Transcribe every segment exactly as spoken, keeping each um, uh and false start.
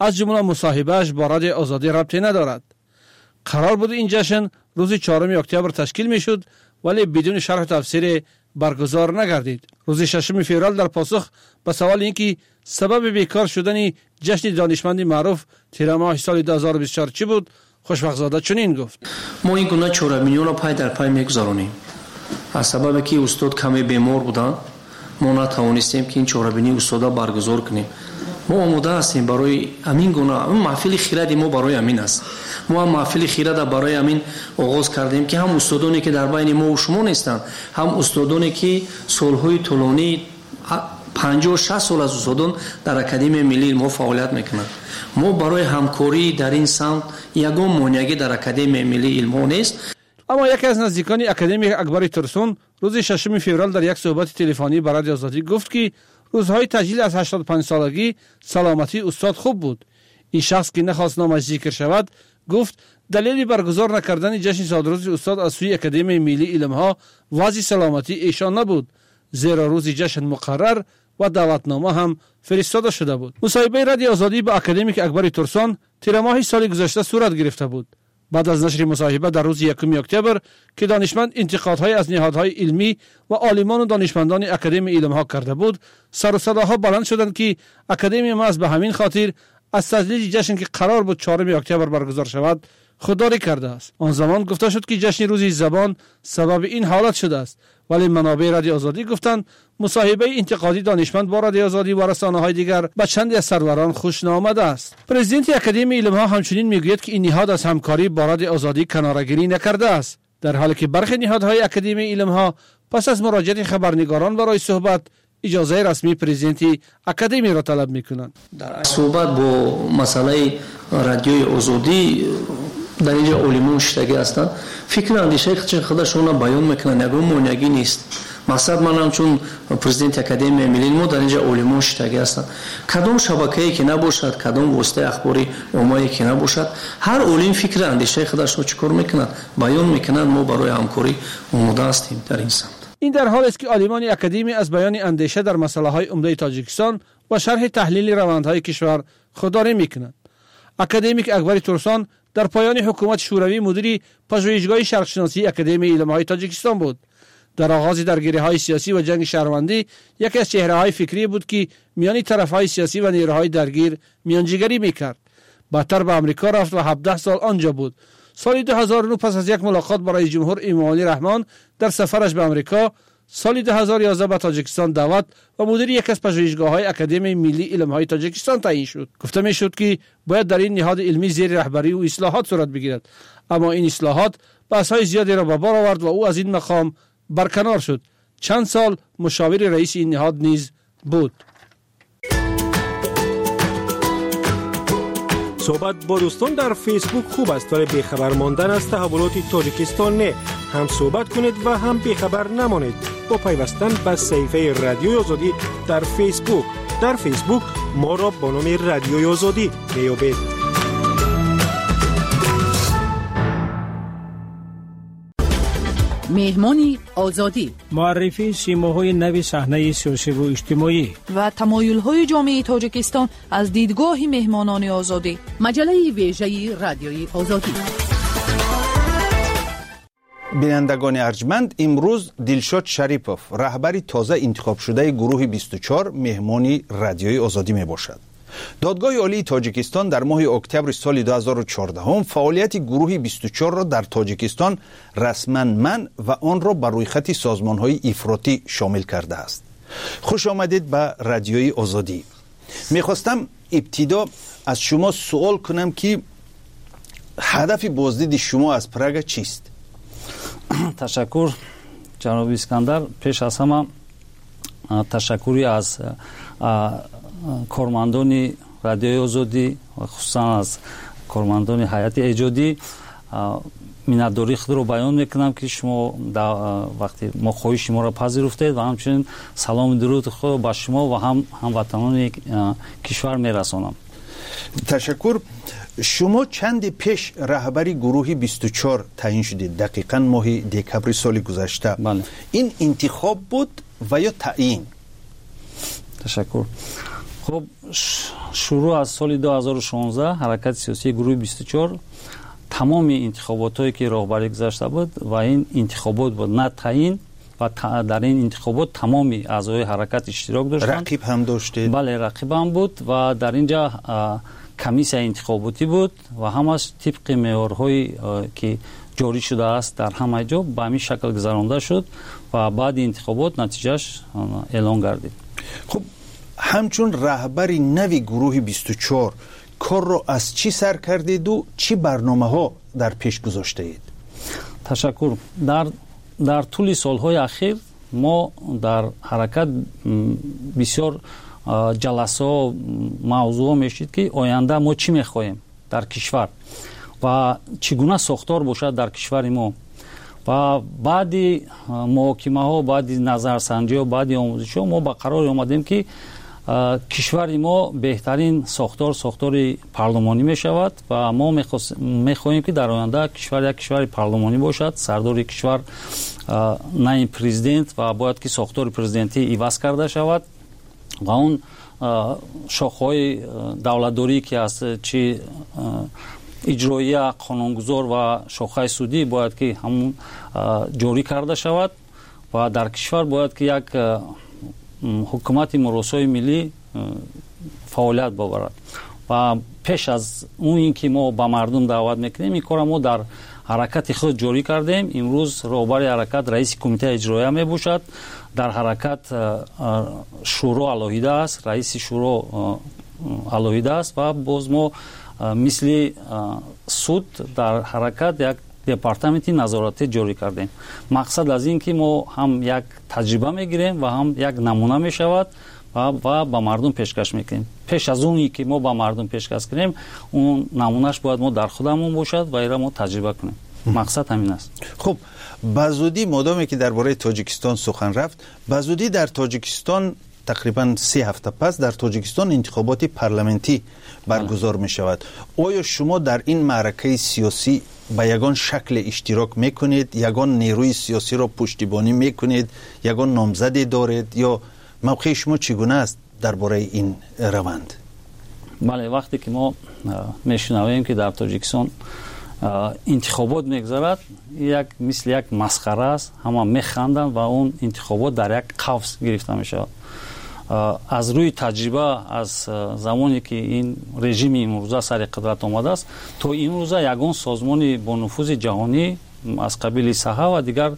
از جمله مصاحبهش با رادیو آزادی ربطی ندارد. قرار بود این جشن روز چهارم اکتبر تشکیل میشد ولی بدون شرح و تفسیر برگزار نگردید. روز ششم فوریه در پاسخ به سوال اینکه سبب بیکار شدن جشن دانشمند معروف تیر ماه سال دو هزار و بیست و چهار چی بود، خوشبخت‌زاده چنین گفت: ما این گونه چهارمینی را پای در پای میگذارونیم. از سبب که استاد کمی بیمار بودن ما نتوانستیم که این چهارمینی استاد برگزار کنیم. ما آماده هستیم برای همین گونه. اون محفل خیرات ما برای همین است. ما هم محفل خیرات برای همین آغاز کردیم که هم استادانی که در بین ما و شما نیستند، هم استادانی که سالهای طولانی پنجاه و شصت سال از استادان در اکادمی ملی ما فعالیت میکنند. ما برای همکاری در این سمت یگان مانعی در اکادمی ملی علم نیست. اما یکی از نزدیکان اکادمی اکبر ترسون روز ششم فوریه در یک صحبت تلفنی با رادیو آزادی گفت که روزهای تجلیل از هشتاد و پنج سالگی سلامتی استاد خوب بود. این شخص که نخواست نامش ذکر شود گفت دلیل برگزار نکردن جشن صادرات استاد از سوی اکادمی ملی علم ها وضع سلامتی ایشان نبود، زیرا روز جشن مقرر و دعوتنامه هم فرستاده شده بود. مصاحبه رادیو آزادی با اکادمیک اکبر ترسون تیر ماه سال گذشته صورت گرفته بود. بعد از نشر مصاحبه در روز یکم اکتبر که دانشمند انتقادهای از نهادهای علمی و عالمان و دانشمندان اکادمی علم ها کرده بود، سر و صداها بلند شدند که اکادمی ما از به همین خاطر از تجلیل جشن که قرار بود چهارم اکتبر برگزار شود خودداری کرده است. آن زمان گفته شد که جشن روز زبان سبب این حالت شده است، ولی منابع رادیو آزادی گفتند مصاحبه انتقادی دانشمند با رادیو آزادی و رسانه‌های دیگر به چندی از سروران خوش نآمده است. پرزیدنت اکادمی علم ها همچنین میگوید که این نهاد از همکاری با رادیو آزادی کناره‌گیری نکرده است، در حالی که برخی نهادهای اکادمی علم ها پس از مراجعه خبرنگاران برای صحبت اجازه رسمی پرزیدنت اکادمی را طلب میکنند. در صحبت با مسئله رادیو آزادی در اینجا علمان شتگی هستند، فکر اندیشه خودشون بیان میکنن، یگان مانعی نیست. مقصد من هم چون پرزیدنت اکادمی ملی ما در اینجا علمان شتگی هستند، کدام شبکه‌ای که نباشد، کدام واسطه اخباری عمومی که نباشد، هر علم فکر اندیشه خودش رو چیکار میکنن، بیان میکنن. ما برای همکاری آماده هستیم در این سمت. این در حالی است که عالمان اکادمی از بیان اندیشه در مسائل عمده تاجیکستان و شرح تحلیل روندهای کشور خودداری میکنند. اکادمیک اکبر ترسون در پایان حکومت شوروی مدیری پژوهشگاه شرقشناسی اکادمی علم‌های تاجیکستان بود. در آغاز درگیری‌های سیاسی و جنگ شهروندی یکی از چهره‌های فکری بود که میان طرف‌های سیاسی و نیروهای درگیر میانجیگری میکرد. بعدتر به آمریکا رفت و هفده سال آنجا بود. سال دو هزار و نه پس از یک ملاقات با رئیس جمهور امامی رحمان در سفرش به آمریکا، سال دو هزار و یازده به تاجیکستان دعوت و مدیر یکی از پژوهشگاه‌های اکادمی ملی علم‌های تاجیکستان تعیین شد. گفته می‌شد که باید در این نهاد علمی زیر رهبری و اصلاحات صورت بگیرد، اما این اصلاحات بحث‌های زیادی را به بار آورد و او از این مقام برکنار شد. چند سال مشاور رئیس این نهاد نیز بود. صحبت با دوستان در فیسبوک خوب است، ولی بیخبر ماندن از تحولات تاجیکستان نه. هم صحبت کنید و هم بیخبر نمانید با پیوستن به صفحه رادیوی آزادی در فیسبوک. در فیسبوک ما را با نام رادیوی آزادی میابید. مهمانی آزادی، معرفی سیماهای نو صحنه سیاسی و اجتماعی و تمایل‌های جامعه تاجیکستان از دیدگاه مهمانان آزادی. مجله ویژه رادیوی آزادی. بینندگان ارجمند، امروز دلشاد شریپوف رهبر تازه انتخاب شده گروه بیست و چهار مهمانی رادیوی آزادی می باشد. دادگاه عالی تاجیکستان در ماه اکتبر سال دو هزار و چهارده هم فعالیت گروه بیست و چهار را در تاجیکستان رسما منع و آن را بر روی خط سازمان‌های افراطی شامل کرده است. خوش آمدید به رادیوی آزادی. میخواستم ابتدا از شما سوال کنم که هدف بازدید شما از پراگ چیست؟ تشکر جناب اسکندر. پیش از همه تشکری از کارمندان رادیوی آزادی و خصوصا از کارمندان هیئت ایجادی منتداری خود رو بیان میکنم که شما وقتی ما خواهش شما را پذیرفتید و همچنین سلام درود خود با شما و هم هموطنان کشور میرسانم. تشکر. شما چند پیش رهبری گروه بیست و چهار تعیین شدید، دقیقاً ماه دکبر سال گذشته. بله. این انتخاب بود و یا تعیین؟ تشکر. خب شروع از سال دو هزار و شانزده حرکت سیاسی گروه بیست و چهار تمام انتخاباتایی که راهبری گذاشته بود و این انتخابات بود نه تعیین و در این انتخابات تمامی اعضای حرکت اشتراک داشتند. رقیب هم داشتید؟ بله رقیب هم بود و در اینجا کمیسیه انتخاباتی بود و همش طبق معیارهایی که جاری شده است در همه جا به همین شکل گذرانده شد و بعد انتخابات نتیجهش اعلان گردید. خب همچون رهبری نوی گروه بیست و چهار کار رو از چی سر کردید و چی برنامه ها در پیش گذاشته اید؟ تشکر. در در طول سالهای اخیر ما در حرکت بسیار جلسه و موضوع میشید که آینده ما چی میخواهیم در کشور و چگونه ساختار باشد در کشور ما و بعدی محاکمه ها بعدی نظرسنجی ها بعدی آموزش ها ما به قرار آمدیم که کشور ما بهترین ساختار ساختار پارلمانی می شود و ما می خواهیم که در آینده کشور یک کشور پارلمانی باشد. سردار کشور نه پرزیدنت و باید که ساختار پرزیدنتی عوض کرده شود و اون شاخه‌های دولتداری که است چی اجرایی قانونگذار و شاخه سودی باید که همون جاری کرده شود و در کشور باید که یک حکومت مراسای ملی فعالیت ببرد و پیش از اون اینکه ما با مردم دعوت میکنیم این کار ما در حرکت خود جاری کردیم. امروز رهبر حرکت رئیس کمیته اجرایی می باشد. در حرکت شورا الهیده است، رئیس شورا الهیده است و باز ما مثل سود در حرکت یک دپارتمنتی نظارتی جاری کردیم. مقصد از این که ما هم یک تجربه میگیریم و هم یک نمونه میشود و و با مردم پیشکش میکنیم. پیش از اونی که ما با مردم پیشکش کنیم اون نمونهش باید ما در خودمون باشد و ایرا ما تجربه کنیم. مقصد همین است. خب بزودی مادامی که درباره تاجیکستان سخن رفت، بزودی در تاجیکستان تقریبا سه هفته پس در تاجیکستان انتخابات پارلمانتی برگزار می شود. آیا شما در این معرکه سیاسی با یگان شکل اشتراک میکنید، یگان نیروی سیاسی را پشتیبانی میکنید، یگان نامزدی دارید یا موقع شما چگونه است درباره این روند؟ بله وقتی که ما میشنویم که در تاجیکستان انتخابات میگذرد یک مثل یک مسخره است، همه میخندند و اون انتخابات در یک قفس گرفته میشود. از روی تجربه از زمانی که این رژیم امروزه سر قدرت آمده است تا امروزه یگان سازمان با نفوذ جهانی از قبیل صحه و دیگر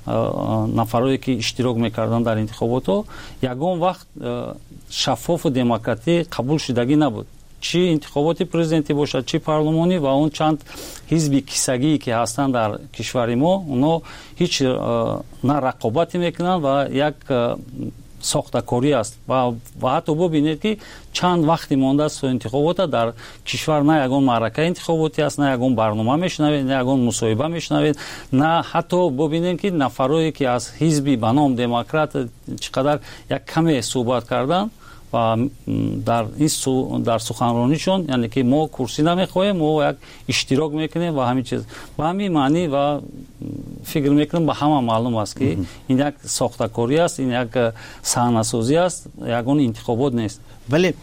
نفرایی که اشتراک میکردن در انتخابات ها یگان وقت شفاف و دموکراتی قبول شدگی نبود، چی انتخابات پرزیدنتی باشد چی پارلمانی و اون چند حزب کیسگی که هستند در کشور ما اونا هیچ نه رقابتی میکنن و یک ساختکاری است و و حتی ببینید که چند وقتی مانده است انتخابات در کشور نه یگان معرکه انتخاباتی است، نه یگان برنامه میشنوید، نه یگان مصاحبه میشنوید، نه حتی ببینید که نفرایی که از حزبی به نام دموکرات چقدر یک کمی صحبت کردن و در این سو در سخنرانیشون یعنی که ما کرسی نمیخوایم ما یک اشتراک میکنیم و همین چیز و همین معنی و فکر میکنم به همه معلوم است که این یک ساختکاری است، این یک صحنه‌سازی است، یگان انتخابات نیست. ولی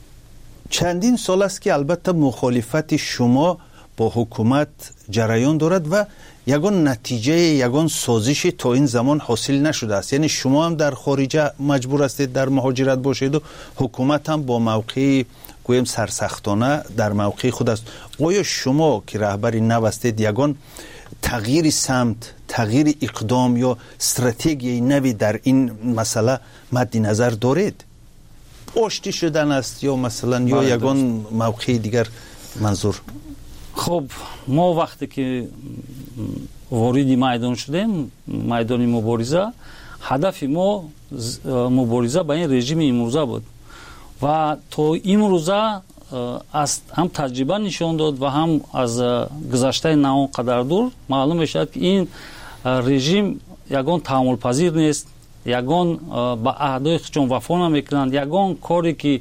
چندین سال است که البته مخالفت شما با حکومت جریان دارد و یگان نتیجه یگان سازش تا این زمان حاصل نشده است. یعنی شما هم در خارج مجبور هستید در مهاجرت باشید و حکومت هم با موقع گویم سرسختانه در موقع خود است. آیا شما که رهبری نو هستید یگان تغییر سمت، تغییر اقدام یا استراتژی نوی در این مسئله مد نظر دارید؟ آشتی شدن است یا مثلا یا یگان موقع دیگر منظور؟ خب ما وقتی که وارد میدان شدیم میدان مبارزه هدف ما مبارزه با این رژیم امروزه بود و تا امروزه از هم تجربه نشان داد و هم از گذشته نه قدر دور معلوم میشد که این رژیم یگان تحمل پذیر نیست، یگان با عهدهای خودشون وفا نمیکنند، یگان کاری که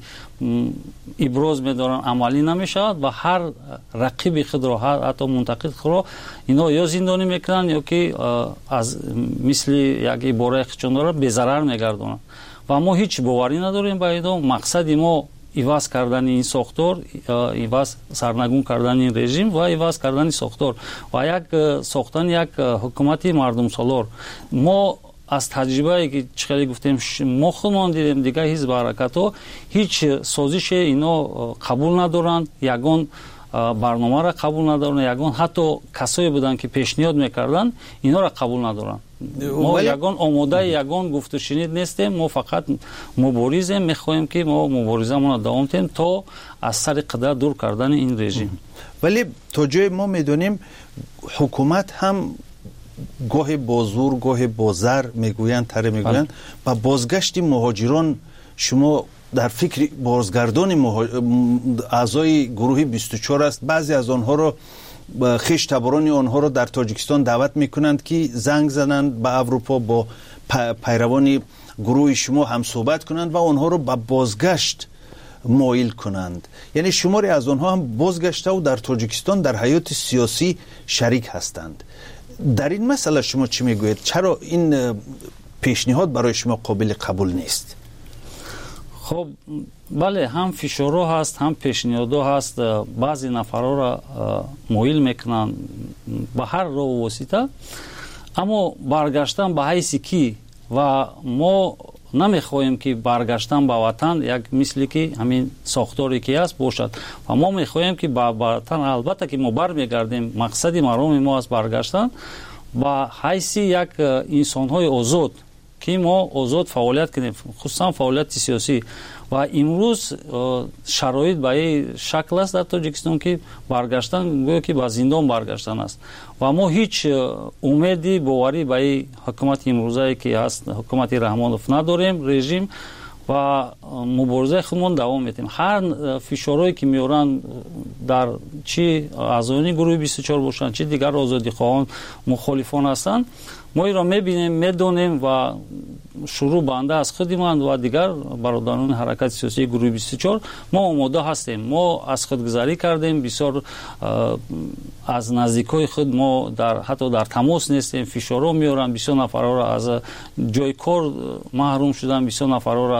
ابراز میدارن عملی نمیشود و هر رقیب خود را هر حتی منتقد خود را اینا یا زندانی میکنند یا که از مثل یک عباره خودشون را به ضرر میگردونند و ما هیچ باوری نداریم با اینا. مقصد ما иваз кардани ин сохтор, иваз сарнагун кардани ин режим ва иваз кардани сохтор ва як сохтани як ҳукумати мардумсолор. мо аз таҷрибае ки чӣ хеле гуфтем мо худмон дидем дигар ҳизб ҳаракатҳо ҳеҷ созише ино қабул надоранд, ягон барномаро қабул надоранд, ягон ҳатто касое буданд ки пешниҳод мекарданд инҳоро қабул надоранд. мо ягон омодаи ягон гуфтушинид нестем, мо фақат муборизем, мехоҳем ки мо муборизамонро давом диҳем то аз сари қидра дур кардани ин режим. вале то ҷое мо медонем ҳукумат ҳам гоҳе бо зур, гоҳе бо зар мегӯянд, таре мегӯянд ба бозгашти муҳоҷирон. шумо дар фикри бозгардони аъзои гурӯҳи бисту чор аст. баъзе аз онҳоро хештаборони онҳоро дар тоҷикистон даъват мекунанд ки занг зананд ба аврупо, бо пайравони гурӯҳи шумо ҳамсӯҳбат кунанд ва онҳоро ба бозгашт моил кунанд. яъне шуморе аз онҳо ҳам бозгаштаву дар тоҷикистон дар ҳаёти сиёсӣ шарик ҳастанд. дар ин масъала шумо чӣ мегӯед? чаро ин пешниҳод барои шумо қобили қабул нест? хоб бале, ҳам фишорҳо ҳаст, ҳам пешниҳодҳо ҳаст. баъзе нафарҳоро моил мекунанд ба ҳар роҳу восита, аммо баргаштан ба ҳайси кӣ? ва мо намехоҳем ки баргаштан ба ватан як мисли ки ҳамин сохторе ки аст бошад. ва мо мехоҳем ки ба ватан, албатта ки мо бармегардем, мақсади мароми мо аст баргаштан ба ҳайси як инсонҳои озод, ки мо озод фаъолият кунем, хусусан фаъолияти сиёсӣ. ва имрӯз шароит ба ин шакл аст дар Тоҷикистон ки баргаштан гӯё ки ба зиндон баргаштан аст. ва мо ҳеҷ умеди боварӣ ба ин ҳукумати имрӯзае ки ҳаст, ҳукумати Раҳмонов надорем, режим, ва муборизаи худмон давом медиҳем. ҳар фишорҳое ки меоранд, дар чӣ аъзоёни гурӯҳи бисту чор бошанд, чӣ дигар озодихоҳон, мухолифон ҳастанд, мо инро мебинем, медонем ва шурӯъ банда аз худи ман ва дигар бародарони ҳаракати сиёсии гурӯҳи бисту чор мо омода ҳастем. мо аз худгузарӣ кардем, бисёр аз наздикои худ мо дар ҳатто дар тамос нестем, фишорҳо меоранд, бисёр нафарҳоро аз ҷои кор маҳрум шуданд, бисёр нафарҳоро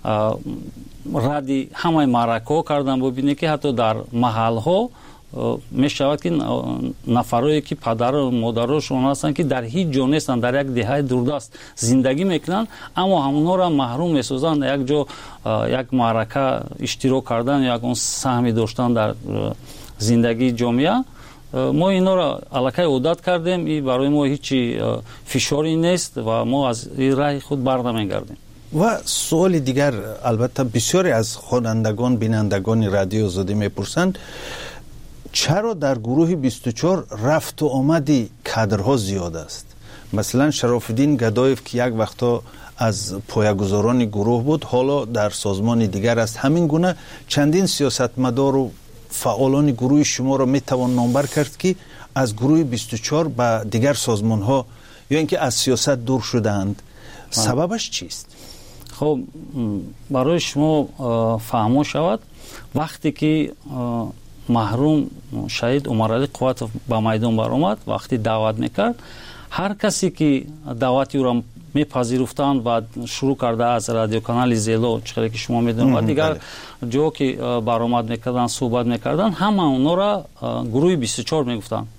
радди ҳамаи маъракаҳо карданд. бубинед ки ҳатто дар маҳалҳо мешавад ки нафарое ки падару модарошон ҳастанд ки дар ҳеҷ ҷо нестанд, дар як деҳаи дурдаст зиндагӣ мекунанд, аммо ҳамонҳоро маҳрум месозанд як ҷо як маърака иштирок кардан, ягон саҳми доштан дар зиндагии ҷомеа. мо инҳоро аллакай одат кардем, и барои мо ҳеҷи фишори нест ва мо аз ин раҳи худ барнамегардем. ва суоли дигар, албатта бисёре аз хонандагон, бинандагони радиои озодӣ мепурсанд, чаро дар гурӯҳи бисту чор рафту омади кадрҳо зиёд аст? масалан Шарофиддин Гадоев ки як вақто аз поягузорони гурӯҳ буд, ҳоло дар созмони дигар аст. ҳамин гуна чандин сиёсатмадору фаъолони гурӯҳи шуморо метавон номбар кард ки аз гурӯҳи бисту чор ба дигар созмонҳо ё ин ки аз сиёсат дур шудаанд. сабабаш чист? хоб барои шумо фаҳмо шавад, вақте ки маҳрум шаҳид Умаралӣ Қувватов ба майдон баромад, вақти даъват мекард, ҳар касе ки даъвати ӯро мепазируфтанд ва шурӯъ карда аз радиоканали Зело, чӣ хеле ки шумо медонед, ва дигар ҷо ки баромад мекарданд, суҳбат мекарданд, ҳама онҳоро гурӯҳи бисту чор мегуфтанд.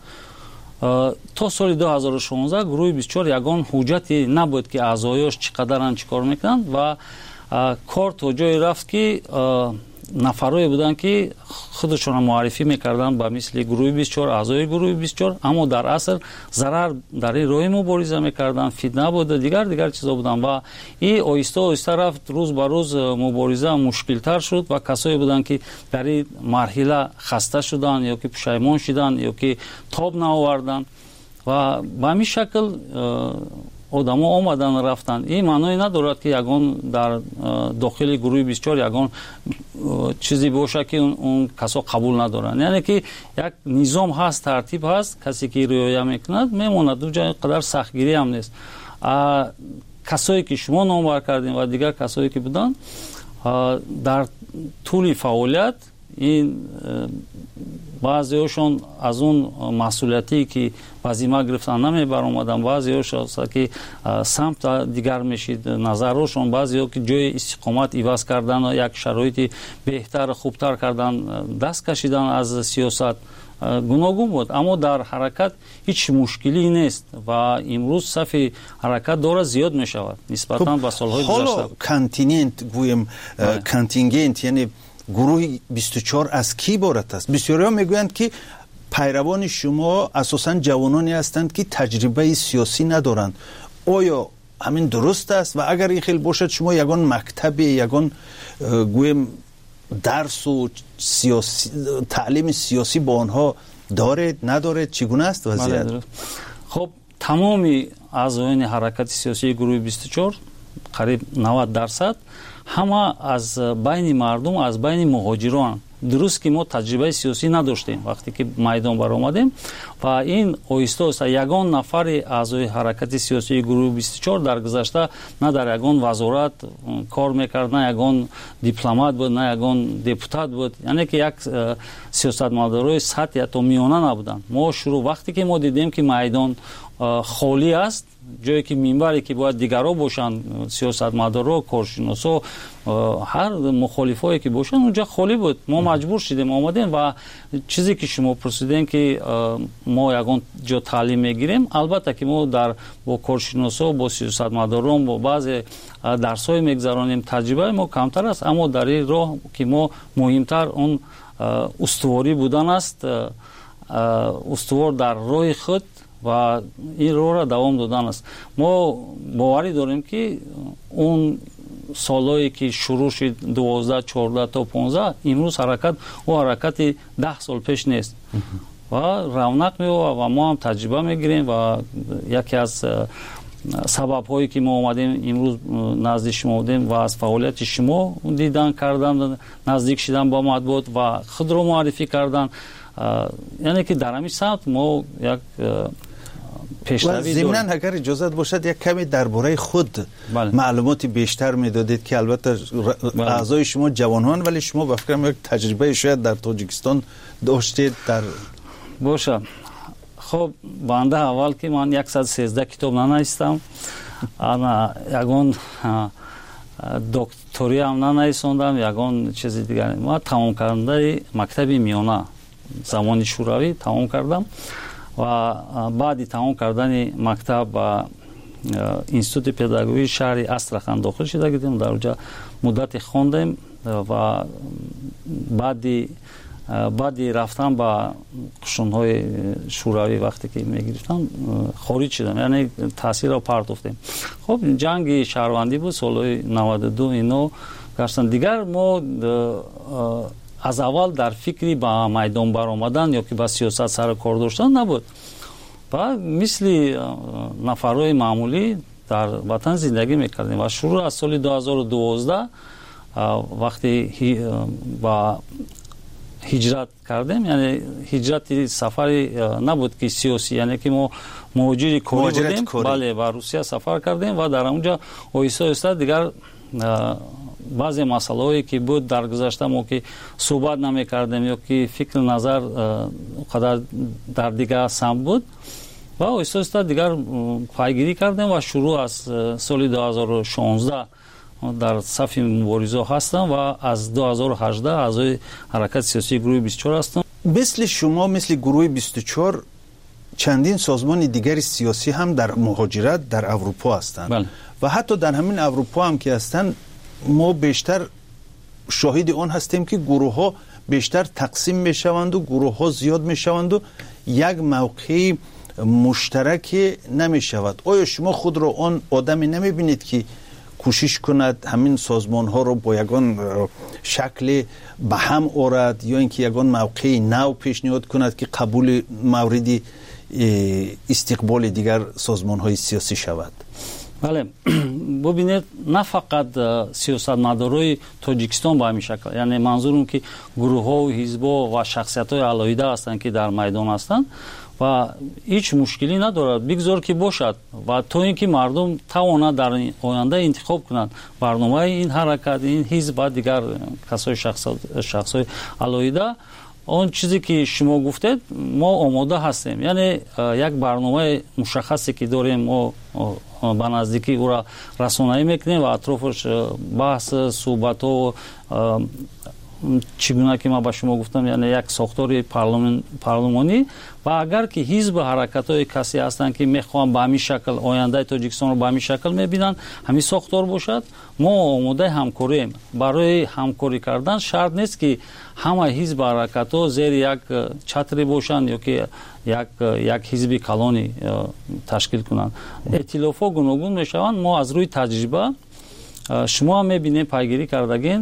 то соли ду ҳазору шонздаҳ гурӯҳи бисту чор ягон ҳуҷҷате набуд ки аъзоёш чӣ қадаранд, чӣ кор мекунанд, ва кор то ҷое рафт ки нафарое буданд ки худашонро муаррифӣ мекарданд ба мисли гурӯҳи бисту чор, аъзои гурӯҳи бисту чор, аммо дар асл зарар дар ин роҳи мубориза мекарданд, фитна буд, дигар дигар чизо буданд. ва ин оҳиста оҳиста рафт, рӯз ба рӯз мубориза мушкилтар шуд ва касое буданд ки дар ин марҳила хаста шуданд, ё ки пушаймон шуданд, ё ки тоб наоварданд. ва ба ҳамин шакл одамо омадан рафтанд. ин маъное надорад ки ягон дар дохили гурӯҳи бисту чор ягон чизе бошад ки он касо қабул надоранд. яъне ки як низом ҳаст, тартиб ҳаст, касе ки риоя мекунад мемонад, ду ҷо қадар сахтгирӣ ҳам нест. касое ки шумо номбар кардем ва дигар касое ки буданд, дар тӯли фаъолият ин баъзеҳошон аз он масъулиятие ки вазима гирифтан намебаромаданд, баъзеҳошон ки самта дигар мешид назарҳошон, баъзеҳо ки ҷои истиқомат иваз кардан, як шароити беҳтар хубтар кардан, даст кашидан аз сиёсат гуногун буд, аммо дар ҳаракат ҳеҷ мушкилӣ нест ва имрӯз сафи ҳаракат дора зиёд мешавад нисбатан ба солҳои гузашта. ҳоло континент гӯем контингент, яъне гурӯҳи бисту чор аз ки иборат аст? бисёриҳо мегӯянд ки пайравони шумо асосан ҷавононе ҳастанд ки таҷрибаи сиёсӣ надоранд. оё ҳамин дуруст аст? ва агар ин хел бошад, шумо ягон мактабе, ягон гӯем дарсу таълими сиёсӣ бо онҳо доред, надоред? чӣ гуна аст вазъият? хоб тамоми аъзоёни ҳаракати сиёсии гурӯҳи бисту чор, қариб навад дарсад ҳама аз байни мардум, аз байни муҳоҷирон. дуруст ки мо таҷрибаи сиёсӣ надоштем вақте ки майдон баромадем ва ин оҳиста оҳиста ягон нафари аъзои ҳаракати сиёсии гурӯҳи бисту чор дар гузашта на дар ягон вазорат кор мекард, на ягон дипломат буд, на ягон депутат буд, яъне ки як сиёсатмадорои сатҳи ҳатто миёна набуданд. мо шурӯъ вақте ки мо дидем ки майдон холӣ аст, ҷое ки минбаре ки бояд дигаро бошанд, сиёсатмадоро, коршиносо, ҳар мухолифое ки бошанд, унҷа холӣ буд. мо маҷбур шудем омадем ва чизе ки шумо пурсидем ки мо ягон ҷо таълим мегирем, албатта ки мо дар бо коршиносо, бо сиёсатмадорон, бо баъзе дарсҳое мегзаронем, таҷрибаи мо камтар аст, аммо дар ин роҳ ки мо муҳимтар он устуворӣ будан аст, устувор дар роҳи худ ва ин роҳро давом додан аст. мо боварӣ дорем ки он солҳое ки шурӯъ шуд дувоздаҳ чордаҳ то понздаҳ, имрӯз ҳаракат о ҳаракати даҳ сол пеш нест ва равнақ меёбад ва мо ҳам таҷриба мегирем ва яке аз сабабҳое ки мо омадем имрӯз назди шумо будем ва аз фаъолияти шумо дидан кардан, наздик шудан ба матбуот ва худро муаррифӣ кардан, яъне ки дар ҳамин самт мо як пешравӣ дорем. зимнан агар иҷозат бошад, як каме дар бораи худ маълумоти бештар медодед ки албатта аъзои шумо ҷавонҳоанд, вале шумо ба фикрам як таҷрибаи шояд дар Тоҷикистон доштед. дар боша хоб банда аввал ки ман яксад и сездаҳ китоб нанавистам, ана ягон докториам нанависондам, ягон чизи дигар. ман тамомкарандаи мактаби миёна замони шӯравӣ тамом кардам ва баъди тамом кардани мактаб ба институти педагогии шаҳри Астрахан дохил шуда будем. дар онҷа муддате хондем ва баъди баъди рафтан ба қушунҳои шӯравӣ вақте ки мегирифтам хориҷ шудам, яъне таъсирро партофтем. хоб ҷанги шаҳрвандӣ буд, солҳои наваду ду ино гаштан. дигар мо аз аввал дар фикри ба майдон баромадан ё ки ба сиёсат сару кор доштан набуд. ва мисли нафарҳои маъмулӣ дар ватан зиндагӣ мекардем ва шурӯъ аз соли ду ҳазору дувоздаҳ вақте ба ҳиҷрат кардем, яъне ҳиҷрати сафари набуд ки сиёсӣ, яъне ки мо муҳоҷири корӣ будем, бале ба Русия сафар кардем ва дар онҷа оҳиста оҳиста дигар баъзе масъалаҳое ки буд дар гузашта мо ки суҳбат намекардем ё ки фикру назар қадар дар дигар самт буд ва оҳиста оҳиста дигар пайгирӣ кардем ва шурӯъ аз соли ду ҳазору шонздаҳ дар сафи муборизаҳо ҳастам ва аз ду ҳазору ҳаждаҳ аъзои ҳаракати сиёсии гурӯҳи бисту чор ҳастам. мисли шумо, мисли гурӯҳи бисту чор, чандин созмони дигари сиёсӣ ҳам дар муҳоҷират дар Аврупо ҳастанд ва ҳатто дар ҳамин Аврупо ҳам ки ҳастанд, мо бештар шоҳиди он ҳастем ки гурӯҳҳо бештар тақсим мешаванду гурӯҳҳо зиёд мешаванду як мавқеи муштараке намешавад. оё шумо худро он одаме намебинед ки кӯшиш кунад ҳамин созмонҳоро бо ягон шакле ба ҳам орад ё ин ки ягон мавқеи нав пешниҳод кунад ки қабули мавриди истиқболи дигар созмонҳои сиёсӣ шавад? бале, бубинед, на фақат сиёсатмадорои Тоҷикистон ба ҳамин шакл, яъне манзурум ки гурӯҳҳо, ҳизбҳо ва шахсиятҳои алоҳида ҳастанд ки дар майдон ҳастанд ва ҳеҷ мушкилӣ надорад, бигзор ки бошад ва то ин ки мардум тавонад дар оянда интихоб кунад барномаи ин ҳаракат, ин ҳизб ва дигар касои шахсҳои алоҳида, اون چیزی که شما گفتید ما آماده هستیم، یعنی یک برنامه مشخصی که داریم ما به نزدیکی او را رسانه‌ای میکنیم و اطرافش بحث صحبت و چگونه که ما به شما گفتم، یعنی یک ساختار پارلمان پارلمانی و اگر که حزب حرکت‌های کسی هستند که میخوان به همین شکل آینده تاجیکستان رو به همین شکل میبینن همین ساختار باشد، ما آماده همکاریم. برای همکاری کردن شرط نیست که همه حزب حرکت‌ها زیر یک چتری باشند یا که یک یک حزب کلانی تشکیل کنند. ائتلاف‌ها گوناگون میشوند. ما از روی تجربه شما میبینیم پیگیری کردگین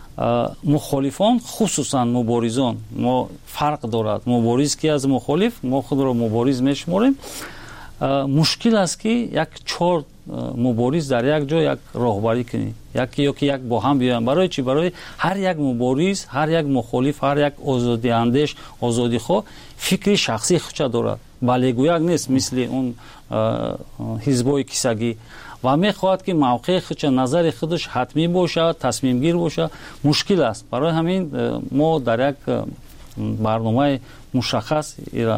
مخالفان خصوصا مبارزان ما فرق دارد. مبارز که از مخالف ما خود را مبارز میشماریم. مشکل است که یک چهار مبارز در یک جا یک راهبری کنی، یکی یا که یک با هم بیایم. برای چی؟ برای هر یک مبارز، هر یک مخالف، هر یک آزادی اندیش، آزادی خو فکری شخصی خودش دارد، بالگویک نیست مثل اون حزبای کیسگی و میخواهد که موقع خودش، نظر خودش حتمی باشه، تصمیم گیر باشه. مشکل است. برای همین ما در یک برنامه مشخص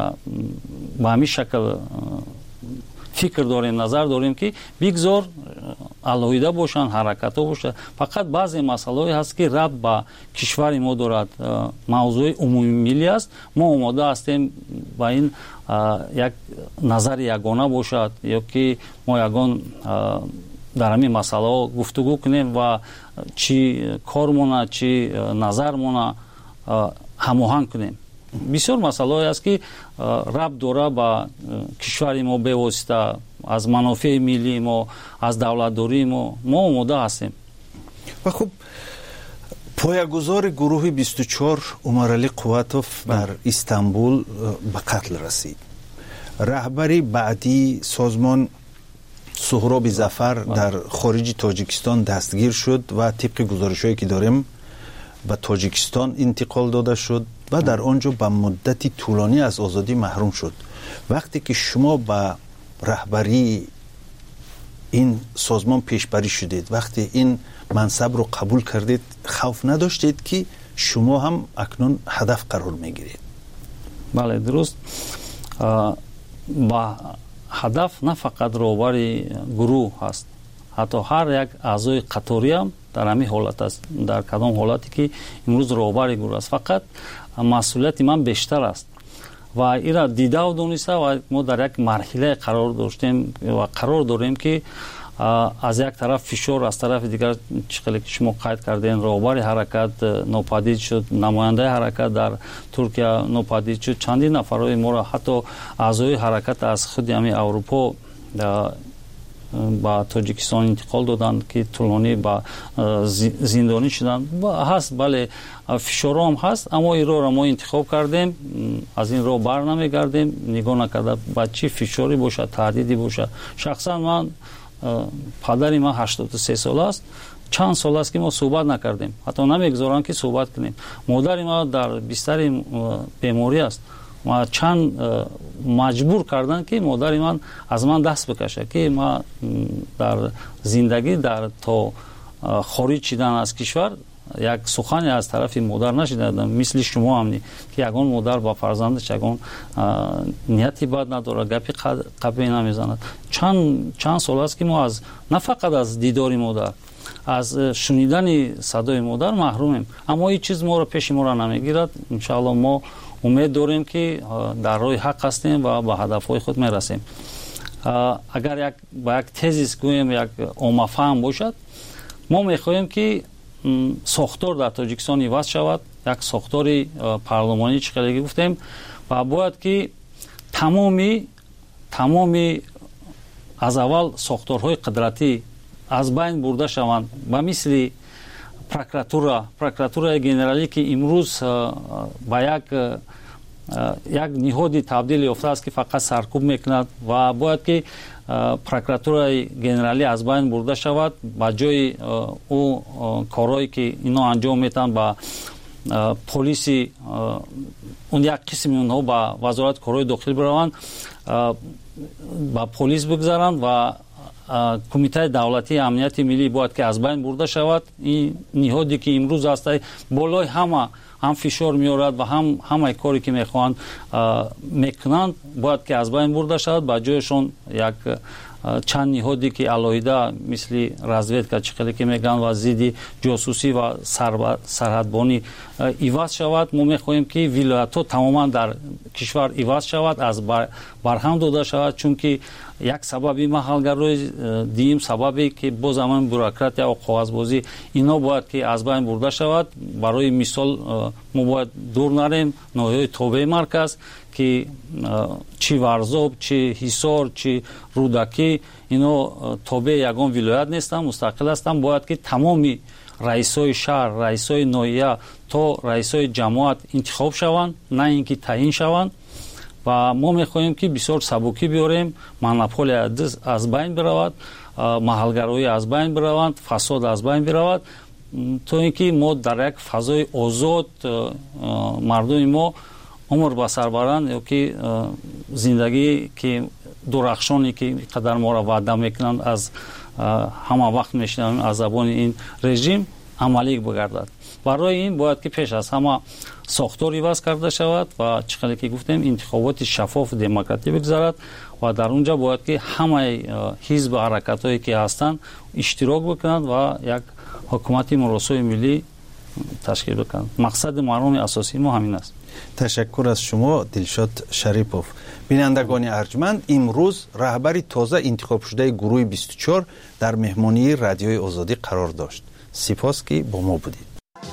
به همین شکل فکر داریم، نظر داریم که بگذار علایده باشن، حرکت ها باشه. فقط بعضی مسائل هست که ربط به کشور ما دارد، موضوع عمومی ملی است. ما آماده هستیم با این یک نظر یگانه باشد یا که ما یگان در همین مسئله ها گفتگو کنیم و چی کارمونه چی نظرمونه هماهنگ کنیم. بسیار مسئله است که ربط داره با کشور ما به واسطه از منافع ملی ما، از دولتداری ما. ما آماده هستیم. و خب پایه‌گذار گروه بیست و چهار عمرعلی قوتوف در استانبول به قتل رسید. رهبری بعدی سازمان سهراب ظفر در خارج تاجیکستان دستگیر شد و طبق گزارش‌هایی که داریم به تاجیکستان انتقال داده شد و در آنجا به مدتی طولانی از آزادی محروم شد. وقتی که شما به رهبری این سازمان پیشبری شدید، وقتی این منصب رو قبول کردید، خوف نداشتید که شما هم اکنون هدف قرار میگیرید؟ بله درست. با هدف نه فقط رهبری گروه هست، حتی هر یک اعضای قطاری هم در همین حالت است، در کدام حالتی که امروز رهبر گروه است. فقط مسئولیت من بیشتر است و این را دیده و دونسته و ما در یک مرحله قرار داشتیم و قرار داریم که از یک طرف فشار، از طرف دیگر چقدر که شما قید کردین رهبر حرکت ناپدید شد، نماینده حرکت در ترکیه ناپدید شد، چندین نفرای ما را حتی اعضای حرکت از خود همین اروپا با تاجیکستان انتقال دادن که طولانی با زندانی شدن هست. بله فشار هم هست، اما این را ما انتخاب کردیم، از این راه بر نمیگردیم. نگاه نکرده با چی فشاری باشه، تهدیدی باشه. شخصا من پدری من هشتاد و سه سال است، چند سال است که ما صحبت نکردیم، حتی نمیگذارن که صحبت کنیم. مادر ما در بستر بیماری است، ما چند مجبور کردن که مادر من از من دست بکشه که ما در زندگی در تا خارج شدن از کشور یک سخنی از طرف مادر نشیدم، مثل شما همینی که یگان مادر با فرزندش یگان نیتی بد نداره، گپی قبی نمیزند. چند چند سال است که ما از نه فقط از دیدار مادر، از شنیدن صدای مادر محرومیم. اما این چیز ما رو پیش ما را نمیگیرد. ان شاء الله ما امید داریم که در راه حق هستیم و به هدفهای خود میرسیم. اگر یک با یک تزیس گویم یک عامه فهم باشد، ما میخواهیم که ساختار در تاجیکستان عوض شود، یک ساختار پارلمانی چقدر گفتیم و باید که تمامی تمامی از اول ساختارهای قدرتی از بین برده شوند. با مثل پروکراتورا پروکراتورا گنرالی که امروز با یک یک نهادی تبدیل یافته است که فقط سرکوب میکند و باید که پروکراتورای گنرالی از بین برده شود، با جای او کارهایی که اینا انجام میتن با پلیسی اون یک قسم اونها با وزارت کارهای داخلی بروند، با پلیس بگذارند و کمیته دولتی امنیت ملی باید که از بین برده شود. این نهادی که امروز است بالای همه ҳам фишор меорад ва ҳам ҳамаи коре ки мехоҳанд мекунанд бояд ки аз байн бурда шавад. ба ҷояшон як чанд ниҳоде ки алоҳида мисли разведка чихеле ки мегӯянд ва зидди ҷосусӣ ва сарҳадбонӣ иваз шавад. мо мехоҳем ки вилоятҳо тамоман дар кишвар иваз шавад, аз барҳам дода шавад, чунки як сабаби маҳалгарои диюм сабабе ки боз ҳамаи бюрократия ва коғазбозӣ ино бояд ки аз байн бурда шавад. барои мисол мо бояд дур нарем ноҳияи тобеи марказ ки чи варзоб, чи ҳисор, чи рудакӣ ино тобеи ягон вилоят нестанд, мустақил ҳастанд. бояд ки тамоми раисои шаҳр, раисои ноҳия то раисои ҷамоат интихоб шаванд, на ин ки таъин шаванд. ва мо мехоҳем ки бисёр сабукӣ биёрем, монополия аз байн биравад, маҳалгароӣ аз байн бираванд, фасод аз байн биравад, то ин ки мо дар як фазои озод мардуми мо умр ба сар баранд, ё ки зиндагӣ ки дурахшоне ки қадар моро ваъда мекунанд аз ҳама вақт мешунавем аз забони ин режим амалӣ бигардад. барои ин бояд ки пеш аз ҳама сохтор иваз карда шавад ва чӣ хеле ки гуфтем интихоботи шаффофу демократӣ бигзарад ва дар он ҷо бояд ки ҳамаи ҳизбу ҳаракатҳое ки ҳастанд иштирок бикунанд ва як ҳукумати муросои миллӣ ташкил бикунанд. мақсади марҳуми асосии мо ҳамин аст. ташаккур аз шумо Дилшод Шарипов. бинандагони арҷманд, имрӯз раҳбари тоза интихобшудаи гурӯҳи бисту чор дар меҳмонии радиои озодӣ қарор дошт. сипос ки бо мо будед.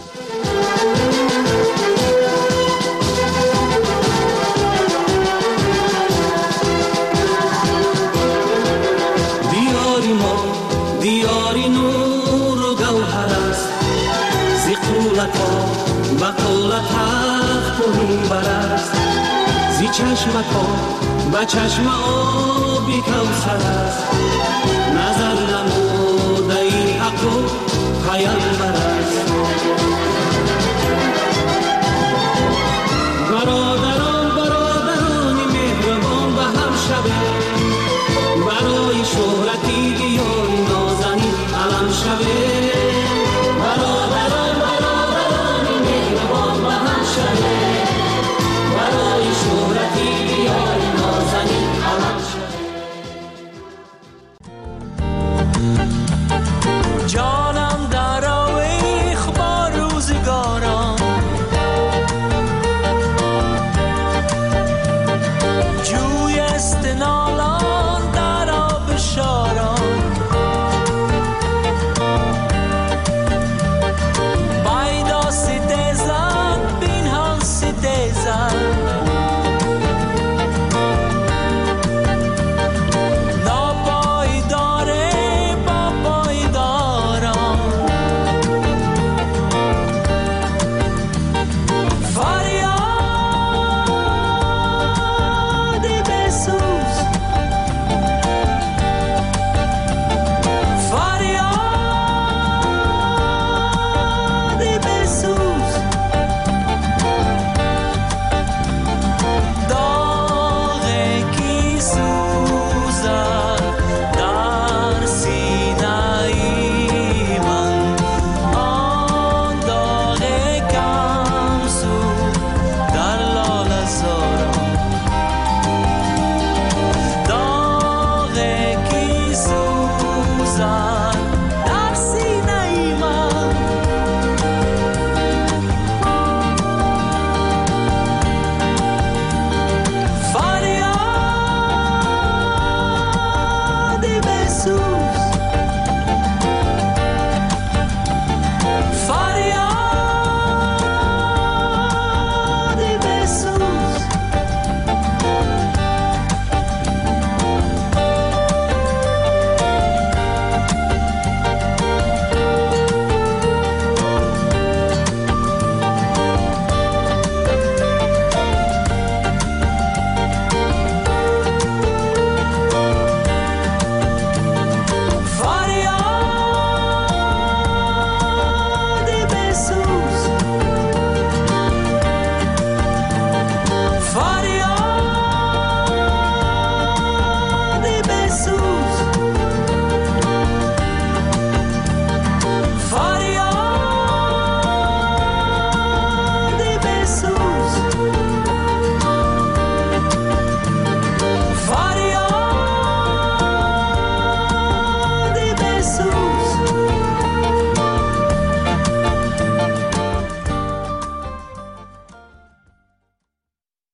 چشمکو با چشم آبی کوثر است نظر نموده این حق و پیامبر